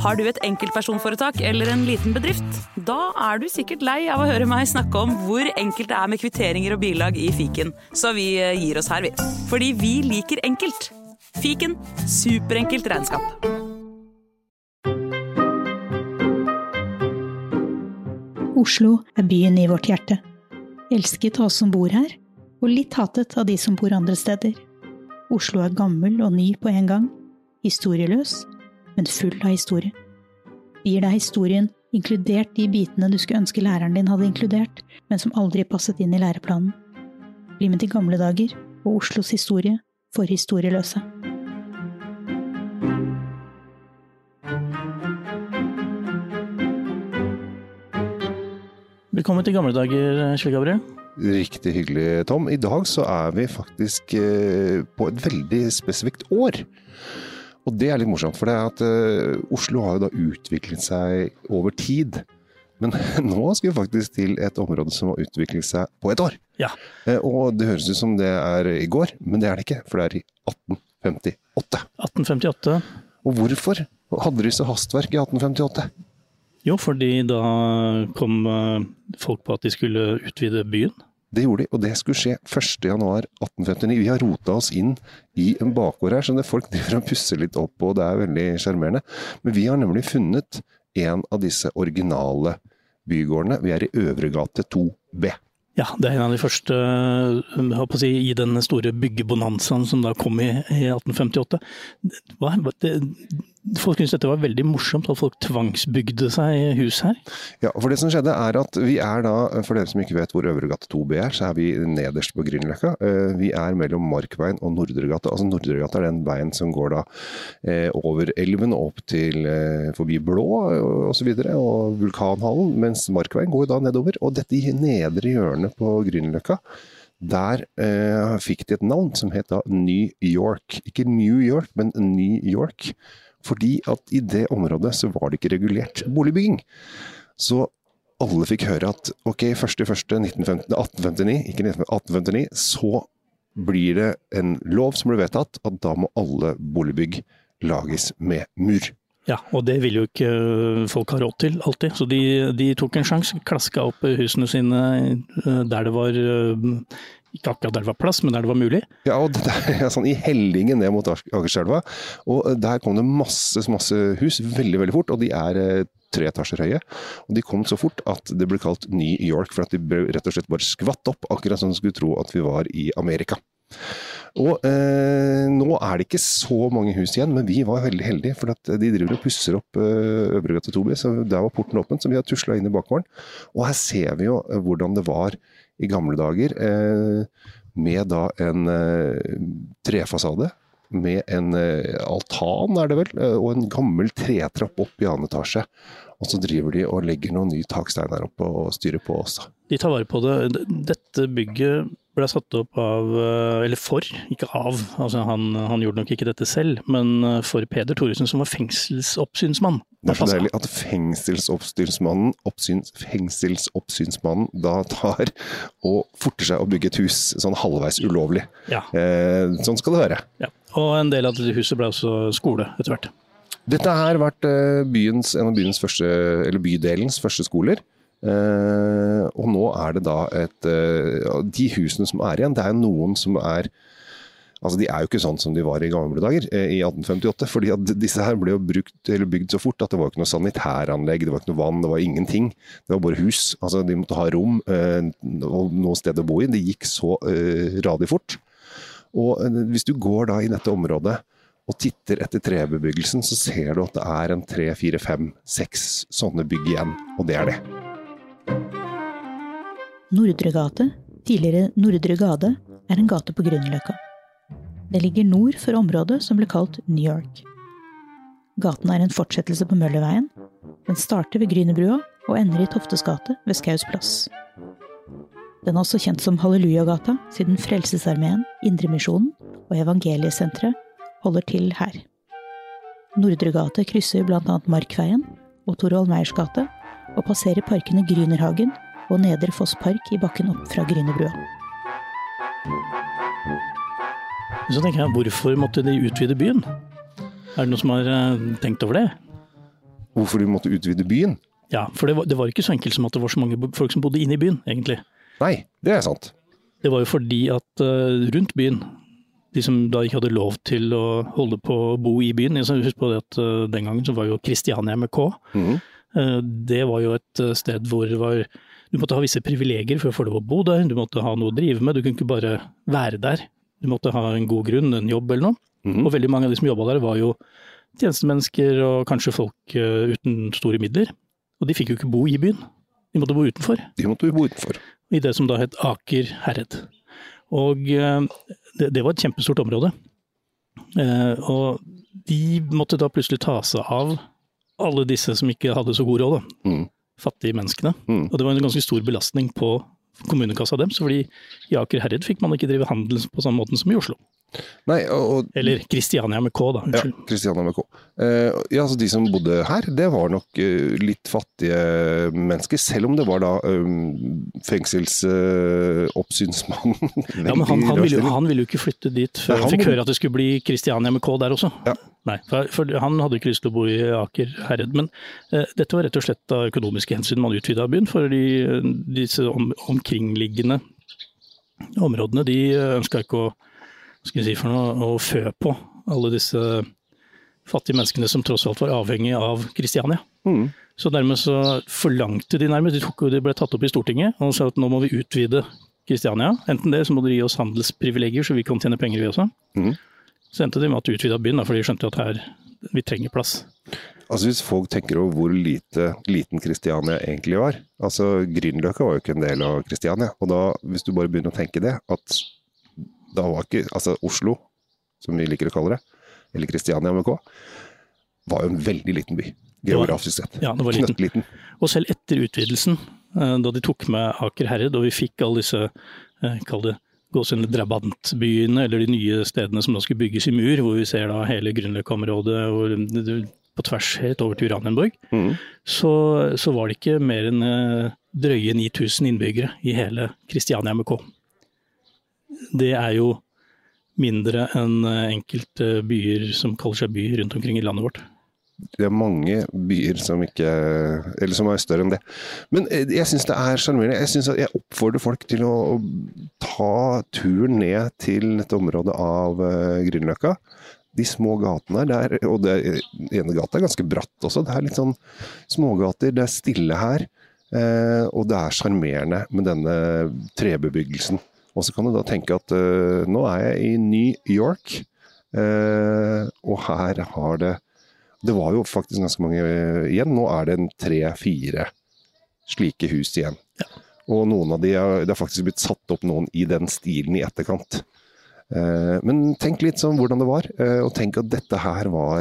Har du et enkeltpersonforetak eller en liten bedrift? Da er du sikkert lei av å høre meg snakke om hvor enkelt det er med kvitteringer og bilag i fiken. Så vi gir oss her, vi. Fordi vi liker enkelt. Fiken, superenkelt regnskap. Oslo er byen i vårt hjerte. Elsket av oss som bor her, og litt hatet av de som bor andre steder. Oslo er gammel og ny på en gang. Historieløs, men full av historie. Vi gir deg historien, inkludert de bitene du skulle ønske læreren din hadde inkludert, men som aldri passet inn i læreplanen. Bli med til gamle dager og Oslos historie for historieløse. Velkommen til gamle dager, Kjell Gabriel. Riktig hyggelig, Tom. I dag så er vi faktisk på et veldig spesifikt år. Og det er litt morsomt, for det er at Oslo har jo da utviklet seg over tid. Men nå skal vi faktisk til et område som har utviklet seg på et år. Ja. Og det høres ut som det er i går, men det er det ikke, for det er i 1858. 1858. Og hvorfor hadde de så hastverk i 1858? Jo, fordi da kom folk på at de skulle utvide byen. Det gjorde de, og det skulle skje 1. januar 1859. Vi har rotet oss inn i en bakgård her, så folk driver og pusser litt opp, og det er veldig charmerende. Men vi har nemlig funnet en av disse originale bygårdene. Vi er i Øvregate 2B. Ja, det er en av de første, jeg håper å si, i den store byggebonanzaen som da kom i 1858. Folk synes dette var veldig morsomt, at folk tvangsbygde seg i hus her. Ja, for det som skjedde er at vi er da, for dere som ikke vet hvor Øvregate 2B er, så er vi nederst på Grünerløkka. Vi er mellom Markveien og Nordregata. Altså Nordregata er den veien som går da over elven opp til forbi Blå og så videre, og Vulkanhallen, mens Markveien går da nedover. Og dette i nedre hjørne på Grünerløkka, der fikk de et navn som het da New York. Ikke New York, men New York. Fordi at i det området så var det ikke regulert boligbygging. Så alle fikk høre at ok, 1859, så blir det en lov som blir vedtatt at da må alle boligbygg lages med mur. Ja, og det ville jo ikke folk ha råd til alltid, så de tok en sjans, klaska opp husene sine der det var, ikke akkurat der det var plass, men der det var mulig. Ja, og det er sånn i hellingen ned mot Akerselva, og der kom det masse hus veldig, veldig fort, og de er 3 etasjer høye, og de kom så fort at det ble kalt New York, for at de ble rett og slett bare skvatt opp, akkurat som de skulle tro at vi var i Amerika. Og nå er det ikke så mange hus igjen, men vi var veldig heldige, for at de driver og pusser opp Øvregate 2B, så der var porten åpen, så vi har tuslet inn i bakgården. Og her ser vi jo hvordan det var i gamle dager, med da en trefasade, med en altan er det vel, og en gammel tretrapp opp i annen etasje. Og så driver de og legger noen nye takstein her oppe og styrer på også. De tar vare på det. Dette bygget ble satt opp av, eller for, ikke av, altså han gjorde nok ikke dette selv, men for Peder Thoresen som var fengselsoppsynsmann. Det er så deilig at fengselsoppsynsmannen da tar og forter seg å bygge et hus sånn halvveis ulovlig. Ja. Sånn skal det være. Ja. Og en del av dette huset ble også skole etter hvert. Dette har vært en av bydelens første skoler. Og nå er det da de husene som er igjen, det er noen som er, altså de er jo ikke sånn som de var i gamle dager i 1858, fordi at disse her ble jo bygd så fort at det var ikke noe sanitæranlegg, det var ikke noe vann, det var ingenting, det var bare hus, altså de måtte ha rom og noe sted å bo i, det gikk så radig fort. Og hvis du går da i dette området og titter etter trebebyggelsen, så ser du at det er en 3, 4, 5, 6 sånne bygg igjen, og det er det. Nordregate, tidligere Nordre Gade, er en gate på Grünerløkka. Det ligger nord for området som ble kalt New York. Gaten er en fortsettelse på Møllerveien. Den starter ved Grünerbrua og ender i Toftes gate ved Skaus plass. Den er også kjent som Hallelujagata, siden Frelsesarmeen, Indremisjonen og Evangeliesenteret holder til her. Nordre Gate krysser blant annet Markveien og Torvald Meyers gate, og passerer parkene Grünerhagen og Nedre Foss Park i bakken opp fra Grünerbrua. Så tenker jeg, hvorfor måtte de utvide byen? Er det noen som har tenkt over det? Hvorfor de måtte utvide byen? Ja, for det var ikke så enkelt som at det var så mange folk som bodde inne i byen, egentlig. Nei, det er sant. Det var jo fordi at rundt byen, de som da ikke hadde lov til å holde på å bo i byen, husk på det at den gangen så var jo Kristiania med K, det var jo et sted hvor du måtte ha visse privilegier for å få lov å bo der, du måtte ha noe å drive med, du kunne ikke bare være der. Du måtte ha en god grunn, en jobb eller noe. Og veldig mange av de som jobbet der var jo tjenestemennesker og kanskje folk uten store midler. Og de fikk jo ikke bo i byen. De måtte bo utenfor. I det som da het Aker Herred. Og det var et kjempestort område. Og de måtte da plutselig ta seg av alle disse som ikke hadde så god råd, fattige menneskene. Og det var en ganske stor belastning på kommunekassa deres, fordi i Aker Herred fikk man ikke drive handel på samme måten som i Oslo. Nei, eller Kristiania med K da, unnskyld. Ja, Kristiania med K. Ja, altså de som bodde her, det var nok litt fattige mennesker, selv om det var da fengselsoppsynsmannen. Ja, men han ville jo ikke flytte dit før han fikk høre at det skulle bli Kristiania med K der også. Ja. Nei, for han hadde ikke lyst til å bo i Aker Herred, men dette var rett og slett av økonomiske hensyn man utvidet byen, for disse omkringliggende områdene, de ønsket ikke å fø på alle disse fattige menneskene som tross alt var avhengig av Kristiania. Så dermed så forlangte de nærmest, de ble tatt opp i Stortinget og sa at nå må vi utvide Kristiania. Enten det, så må de gi oss handelsprivilegier så vi kan tjene penger vi også. Så endte de med at de utvidet byen, for de skjønte at her vi trenger plass. Altså hvis folk tenker over hvor liten Kristiania egentlig var, altså Grünerløkka var jo ikke en del av Kristiania, og da hvis du bare begynner å tenke det, at da var ikke, altså Oslo, som vi liker å kalle det, eller Kristiania med K, var jo en veldig liten by, geografisk sett. Ja, det var liten. Og selv etter utvidelsen, da de tok med Aker Herred, og vi fikk alle disse, kall det, drabantbyene, eller de nye stedene som da skulle bygges i mur, hvor vi ser da hele Grünerløkka-området, på tvers helt over til Uranienborg, så var det ikke mer enn drøye 9000 innbyggere i hele Kristiania med K. Det er jo mindre enn enkelte byer som kaller seg byer rundt omkring i landet vårt. Det er mange byer som som er større enn det. Men jeg synes det er charmerende. Jeg synes at jeg oppfordrer folk til å ta turen ned til dette området av Grünerløkka. De små gatene der, og det ene gata er ganske bratt også. Det er litt sånn smågater, det er stille her, og det er charmerende med denne trebebyggelsen. Og så kan du da tenke at nå er jeg i New York, og her har det var jo faktisk ganske mange igjen. Nå er det 3-4 slike hus igjen. Ja. Og noen av det har faktisk blitt satt opp noen i den stilen i etterkant. Men tenk litt sånn hvordan det var, og tenk at dette her var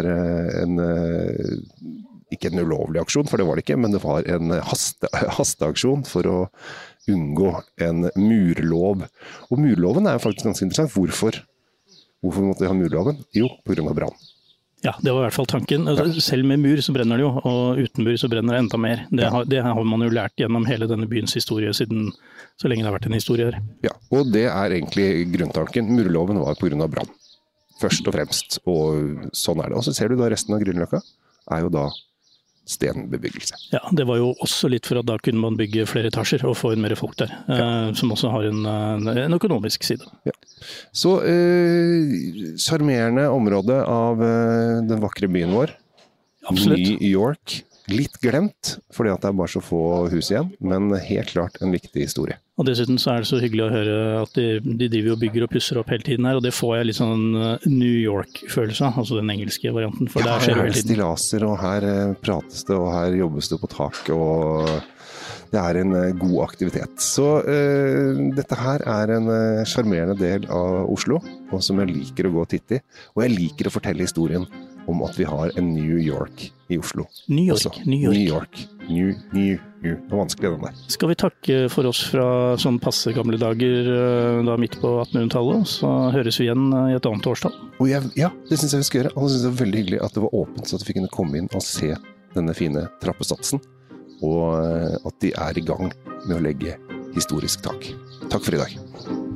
ikke en ulovlig aksjon, for det var det ikke, men det var en hasteaksjon for å unngå en murlov. Og murloven er jo faktisk ganske interessant. Hvorfor måtte de ha murloven? Jo, på grunn av brann. Ja, det var i hvert fall tanken. Selv med mur så brenner det jo, og uten mur så brenner det enda mer. Det har man jo lært gjennom hele denne byens historie siden så lenge det har vært en historie her. Ja, og det er egentlig grunntanken. Murloven var på grunn av brann, først og fremst, og sånn er det. Og så ser du da resten av Grünerløkka er jo da stenbebyggelse. Ja, det var jo også litt for at da kunne man bygge flere etasjer og få inn mer folk der, som også har en økonomisk side. Ja. Så charmerende område av den vakre byen vår. Absolutt. New York. Litt glemt, fordi at det er bare så få hus igjen, men helt klart en viktig historie. Og dessuten så er det så hyggelig å høre at de driver og bygger og pusser opp hele tiden her, og det får jeg litt sånn New York-følelse, altså den engelske varianten, for der skjer det hele tiden. Her er stillaser, og her prates det, og her jobbes det på tak, og det er en god aktivitet. Så dette her er en charmerende del av Oslo, og som jeg liker å gå og titte i, og jeg liker å fortelle historien om at vi har en New York i Oslo. New York. Det var vanskelig den der. Skal vi takke for oss fra sånn passe gamle dager da midt på 1800-tallet, så høres vi igjen i et annet årstall. Og ja, det synes jeg vi skal gjøre. Og det synes jeg var veldig hyggelig at det var åpent, så at vi kunne komme inn og se denne fine trappesatsen, og at de er i gang med å legge historisk tak. Takk for i dag.